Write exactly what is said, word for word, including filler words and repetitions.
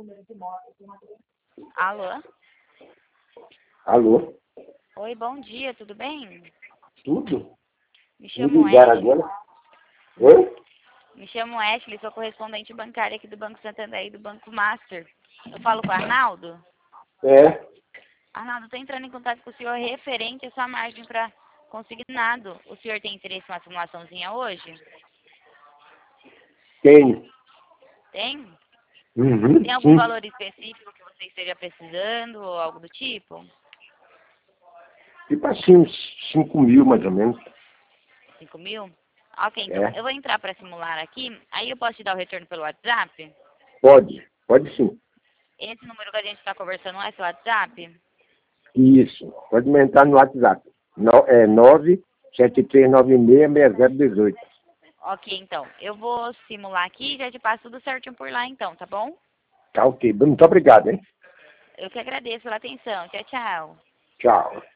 Alô? Alô? Oi, bom dia, tudo bem? Tudo? Me Me chamo ligaram Ashley. agora? Oi? Me chamo Ashley, sou correspondente bancária aqui do Banco Santander e do Banco Master. Eu falo com o Arnaldo? É? Arnaldo, estou entrando em contato com o senhor referente à sua margem para consignado. O senhor tem interesse em uma simulaçãozinha hoje? Tem. Tem? Uhum, Tem algum sim. valor específico que você esteja precisando ou algo do tipo? Tipo assim, uns cinco mil mais ou menos. Cinco mil? Ok, então, É? eu vou entrar para simular aqui, aí eu posso te dar o retorno pelo WhatsApp? Pode. Pode sim. Esse número que a gente está conversando é seu WhatsApp? Isso. Pode me entrar no WhatsApp. No, é nove sete três nove seis seis zero um oito. Ok, então, eu vou simular aqui e já te passo tudo certinho por lá então, tá bom? Tá ok. Muito obrigado, hein? Eu que agradeço pela atenção. Tchau, tchau. Tchau.